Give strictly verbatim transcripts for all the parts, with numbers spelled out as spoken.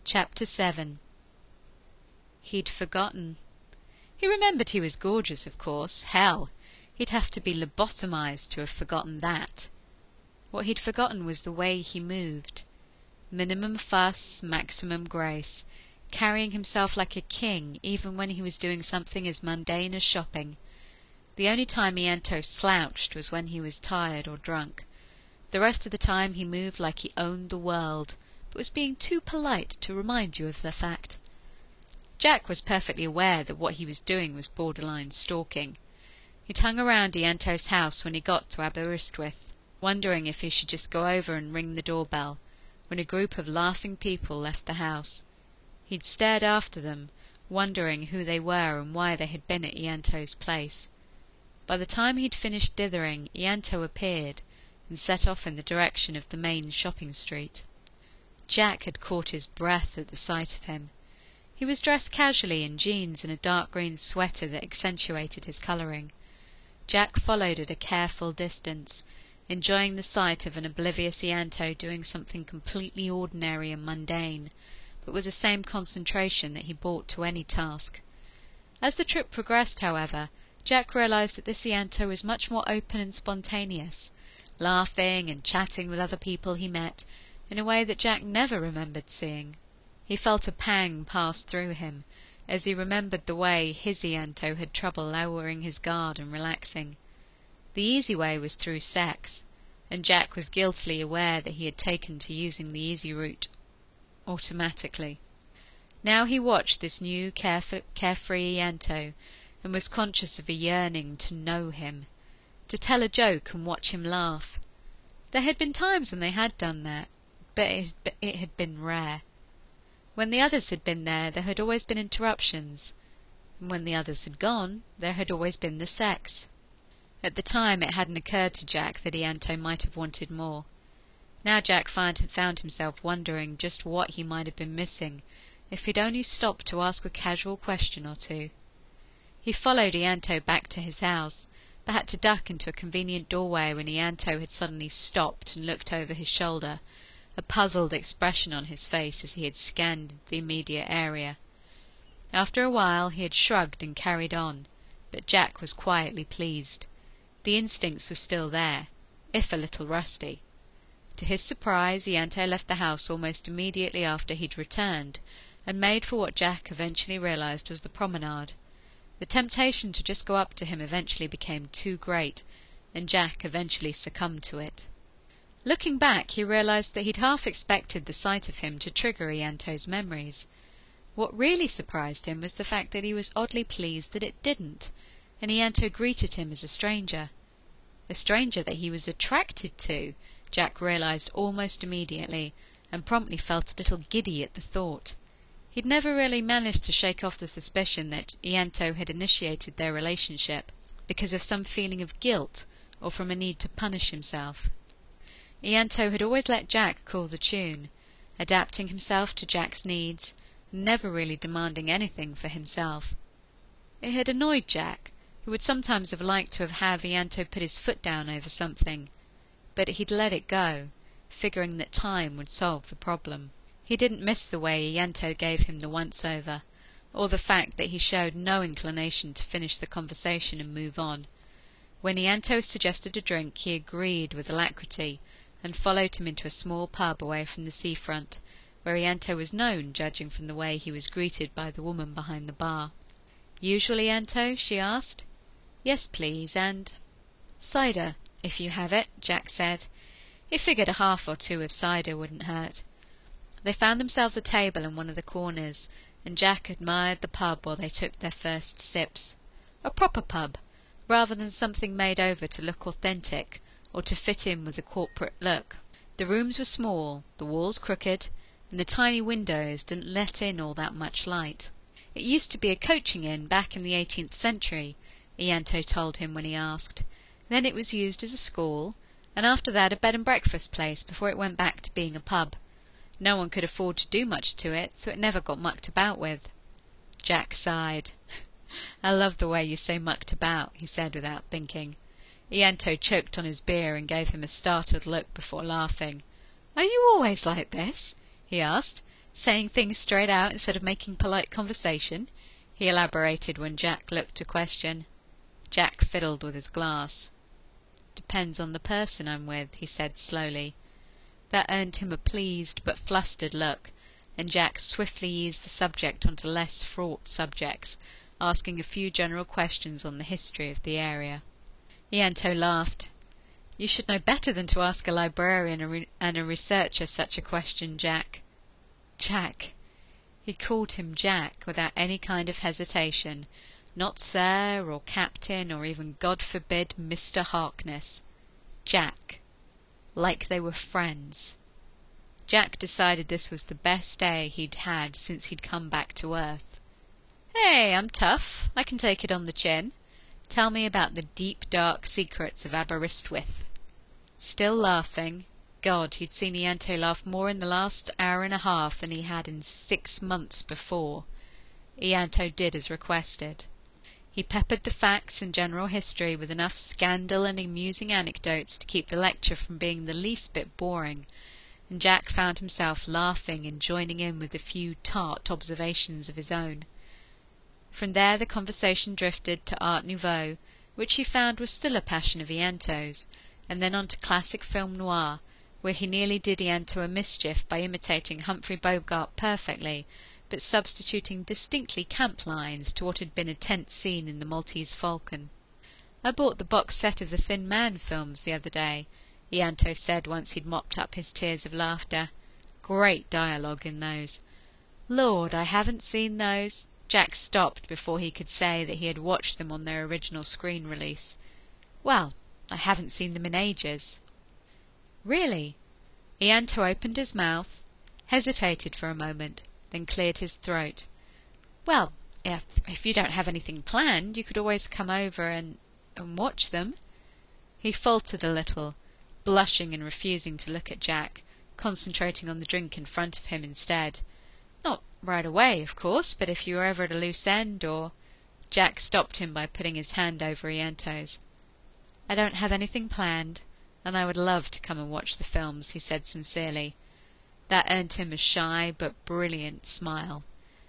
Chapter seven. He'd forgotten. He remembered he was gorgeous, of course. Hell, he'd have to be lobotomized to have forgotten that. What he'd forgotten was the way he moved. Minimum fuss, maximum grace, carrying himself like a king even when he was doing something as mundane as shopping. The only time Ianto slouched was when he was tired or drunk. The rest of the time he moved like he owned the world, but was being too polite to remind you of the fact. Jack was perfectly aware that what he was doing was borderline stalking. He'd hung around Ianto's house when he got to Aberystwyth, wondering if he should just go over and ring the doorbell, when a group of laughing people left the house. He'd stared after them, wondering who they were and why they had been at Ianto's place. By the time he'd finished dithering, Ianto appeared and set off in the direction of the main shopping street. Jack had caught his breath at the sight of him. He was dressed casually in jeans and a dark green sweater that accentuated his colouring. Jack followed at a careful distance, enjoying the sight of an oblivious Ianto doing something completely ordinary and mundane, but with the same concentration that he brought to any task. As the trip progressed, however, Jack realised that this Ianto was much more open and spontaneous, laughing and chatting with other people he met in a way that Jack never remembered seeing. He felt a pang pass through him as he remembered the way his Ianto had trouble lowering his guard and relaxing. The easy way was through sex, and Jack was guiltily aware that he had taken to using the easy route automatically. Now he watched this new caref- carefree Ianto and was conscious of a yearning to know him, to tell a joke and watch him laugh. There had been times when they had done that, but it, it had been rare. When the others had been there, there had always been interruptions, and when the others had gone, there had always been the sex. At the time it hadn't occurred to Jack that Ianto might have wanted more. Now Jack found, found himself wondering just what he might have been missing if he'd only stopped to ask a casual question or two. He followed Ianto back to his house, but had to duck into a convenient doorway when Ianto had suddenly stopped and looked over his shoulder, a puzzled expression on his face as he had scanned the immediate area. After a while he had shrugged and carried on, but Jack was quietly pleased. The instincts were still there, if a little rusty. To his surprise, Ianto left the house almost immediately after he'd returned, and made for what Jack eventually realised was the promenade. The temptation to just go up to him eventually became too great, and Jack eventually succumbed to it. Looking back, he realised that he'd half expected the sight of him to trigger Ianto's memories. What really surprised him was the fact that he was oddly pleased that it didn't, and Ianto greeted him as a stranger. A stranger that he was attracted to, Jack realised almost immediately, and promptly felt a little giddy at the thought. He'd never really managed to shake off the suspicion that Ianto had initiated their relationship because of some feeling of guilt or from a need to punish himself. Ianto had always let Jack call the tune, adapting himself to Jack's needs, never really demanding anything for himself. It had annoyed Jack, who would sometimes have liked to have had Ianto put his foot down over something, but he'd let it go, figuring that time would solve the problem. He didn't miss the way Ianto gave him the once-over, or the fact that he showed no inclination to finish the conversation and move on. When Ianto suggested a drink, he agreed with alacrity, and followed him into a small pub away from the seafront, where Ianto was known, judging from the way he was greeted by the woman behind the bar. "Usual, Ianto?" she asked. "Yes, please, and—" "Cider, if you have it," Jack said. He figured a half or two of cider wouldn't hurt. They found themselves a table in one of the corners, and Jack admired the pub while they took their first sips. A proper pub, rather than something made over to look authentic, or to fit in with the corporate look. The rooms were small, the walls crooked, and the tiny windows didn't let in all that much light. "It used to be a coaching inn back in the eighteenth century, Ianto told him when he asked. Then it was used as a school, and after that a bed and breakfast place before it went back to being a pub. No one could afford to do much to it, so it never got mucked about with." Jack sighed. "I love the way you say mucked about," he said without thinking. Ianto choked on his beer and gave him a startled look before laughing. "Are you always like this?" he asked, Saying things straight out instead of making polite conversation, he elaborated when Jack looked to question. Jack fiddled with his glass. Depends on the person I'm with, he said slowly. That earned him a pleased but flustered look, and Jack swiftly eased the subject onto less fraught subjects, asking a few general questions on the history of the area. Ianto laughed. You should know better than to ask a librarian and, re- and a researcher such a question, Jack. Jack. He called him Jack without any kind of hesitation, not Sir or Captain or even, God forbid, Mister Harkness. Jack. Like they were friends. Jack decided this was the best day he'd had since he'd come back to Earth. Hey, I'm tough. I can take it on the chin. Tell me about the deep, dark secrets of Aberystwyth. Still laughing. God, he'd seen Ianto laugh more in the last hour and a half than he had in six months before. Ianto did as requested. He peppered the facts and general history with enough scandal and amusing anecdotes to keep the lecture from being the least bit boring, and Jack found himself laughing and joining in with a few tart observations of his own. From there the conversation drifted to Art Nouveau, which he found was still a passion of Ianto's, and then on to classic film noir, where he nearly did Ianto a mischief by imitating Humphrey Bogart perfectly, but substituting distinctly camp lines to what had been a tense scene in The Maltese Falcon. I bought the box set of the Thin Man films the other day, Ianto said once he'd mopped up his tears of laughter. Great dialogue in those. Lord, I haven't seen those. Jack stopped before he could say that he had watched them on their original screen release. Well, I haven't seen them in ages. Really? Ianto opened his mouth, hesitated for a moment, then cleared his throat. Well, if, if you don't have anything planned, you could always come over and, and watch them. He faltered a little, blushing and refusing to look at Jack, concentrating on the drink in front of him instead. Not right away, of course, but if you were ever at a loose end, or... Jack stopped him by putting his hand over Ianto's. I don't have anything planned, and I would love to come and watch the films, he said sincerely. That earned him a shy but brilliant smile.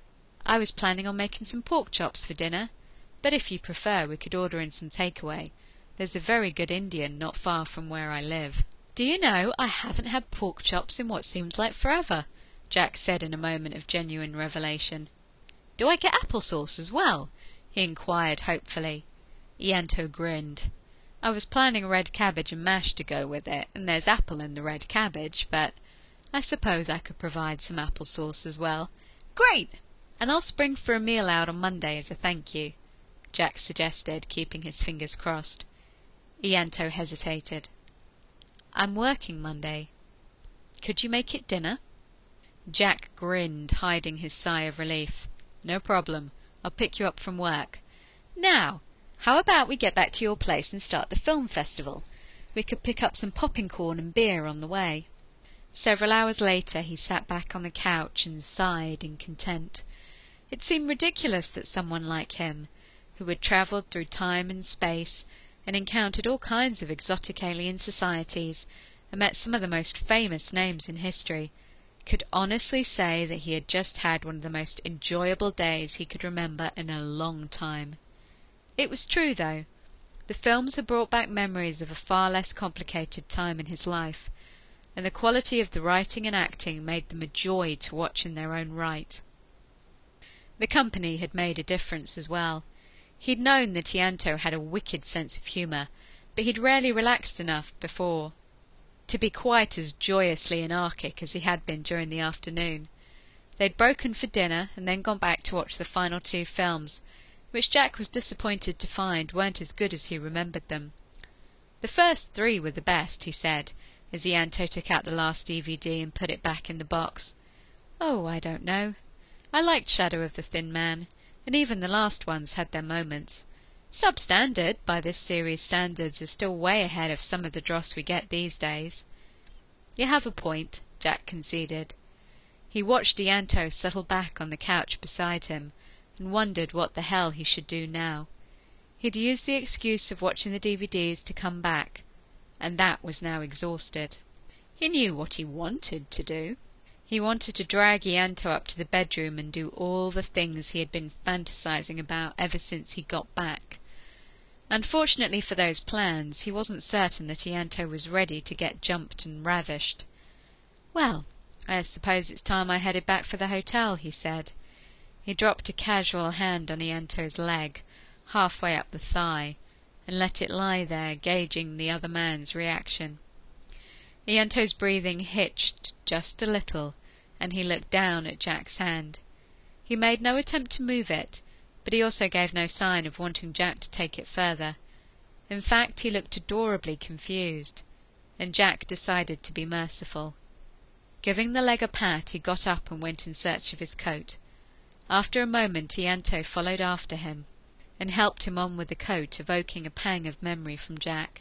I was planning on making some pork chops for dinner, but if you prefer we could order in some takeaway. There's a very good Indian not far from where I live. Do you know, I haven't had pork chops in what seems like forever, Jack said in a moment of genuine revelation. Do I get applesauce as well? He inquired hopefully. Ianto grinned. I was planning red cabbage and mash to go with it, and there's apple in the red cabbage, but I suppose I could provide some applesauce as well. Great! And I'll spring for a meal out on Monday as a thank you, Jack suggested, keeping his fingers crossed. Ianto hesitated. I'm working Monday. Could you make it dinner? Jack grinned, hiding his sigh of relief. No problem. I'll pick you up from work. Now, how about we get back to your place and start the film festival? We could pick up some popping corn and beer on the way. Several hours later he sat back on the couch and sighed in content. It seemed ridiculous that someone like him, who had travelled through time and space and encountered all kinds of exotic alien societies and met some of the most famous names in history, could honestly say that he had just had one of the most enjoyable days he could remember in a long time. It was true, though. The films had brought back memories of a far less complicated time in his life, and the quality of the writing and acting made them a joy to watch in their own right. The company had made a difference as well. He'd known that Ianto had a wicked sense of humour, but he'd rarely relaxed enough before to be quite as joyously anarchic as he had been during the afternoon. They'd broken for dinner and then gone back to watch the final two films, which Jack was disappointed to find weren't as good as he remembered them. The first three were the best, he said, as Ianto took out the last D V D and put it back in the box. Oh, I don't know. I liked Shadow of the Thin Man, and even the last ones had their moments. Substandard, by this series' standards, is still way ahead of some of the dross we get these days. You have a point, Jack conceded. He watched Ianto settle back on the couch beside him, and wondered what the hell he should do now. He'd used the excuse of watching the D V Ds to come back, and that was now exhausted. He knew what he wanted to do. He wanted to drag Ianto up to the bedroom and do all the things he had been fantasizing about ever since he got back. Unfortunately for those plans, he wasn't certain that Ianto was ready to get jumped and ravished. "Well, I suppose it's time I headed back for the hotel," he said. He dropped a casual hand on Ianto's leg, halfway up the thigh, and let it lie there, gauging the other man's reaction. Ianto's breathing hitched just a little, and he looked down at Jack's hand. He made no attempt to move it, but he also gave no sign of wanting Jack to take it further. In fact, he looked adorably confused, and Jack decided to be merciful. Giving the leg a pat, he got up and went in search of his coat. After a moment, Ianto followed after him, and helped him on with the coat, evoking a pang of memory from Jack.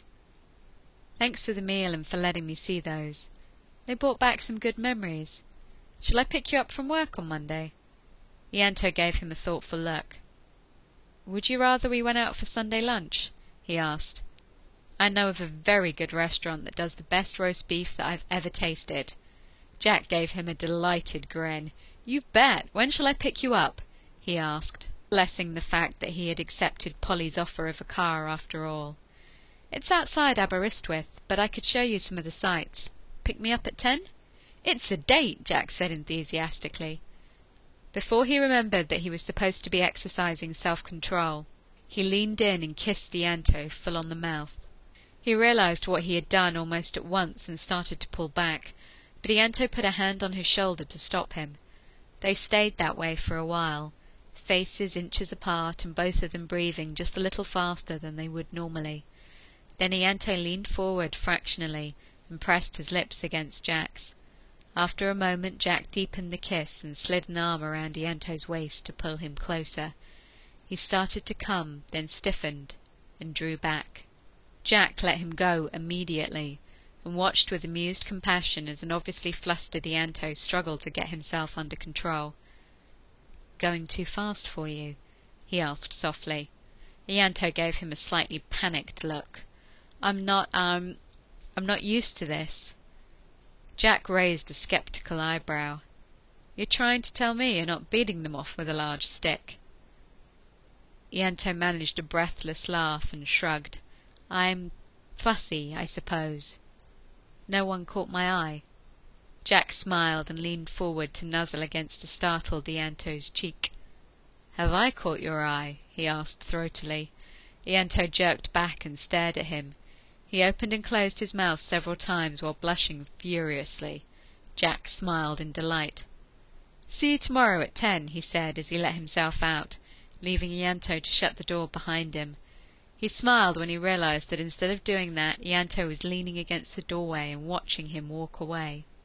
"Thanks for the meal and for letting me see those. They brought back some good memories. Shall I pick you up from work on Monday?" Ianto gave him a thoughtful look. "Would you rather we went out for Sunday lunch?" he asked. "I know of a very good restaurant that does the best roast beef that I've ever tasted." Jack gave him a delighted grin. "You bet! When shall I pick you up?" he asked, blessing the fact that he had accepted Polly's offer of a car after all. "It's outside Aberystwyth, but I could show you some of the sights. Pick me up at ten?" "It's a date!" Jack said enthusiastically. Before he remembered that he was supposed to be exercising self-control, he leaned in and kissed Ianto full on the mouth. He realized what he had done almost at once and started to pull back, but Ianto put a hand on his shoulder to stop him. They stayed that way for a while, faces inches apart and both of them breathing just a little faster than they would normally. Then Ianto leaned forward fractionally and pressed his lips against Jack's. After a moment, Jack deepened the kiss and slid an arm around Ianto's waist to pull him closer. He started to come, then stiffened and drew back. Jack let him go immediately, and watched with amused compassion as an obviously flustered Ianto struggled to get himself under control. "Going too fast for you?" he asked softly. Ianto gave him a slightly panicked look. I'm not, um, I'm not used to this." Jack raised a sceptical eyebrow. "You're trying to tell me you're not beating them off with a large stick?" Ianto managed a breathless laugh and shrugged. "I'm fussy, I suppose. No one caught my eye." Jack smiled and leaned forward to nuzzle against a startled Ianto's cheek. "Have I caught your eye?" he asked throatily. Ianto jerked back and stared at him. He opened and closed his mouth several times while blushing furiously. Jack smiled in delight. "See you tomorrow at ten," he said as he let himself out, leaving Ianto to shut the door behind him. He smiled when he realized that instead of doing that, Ianto was leaning against the doorway and watching him walk away.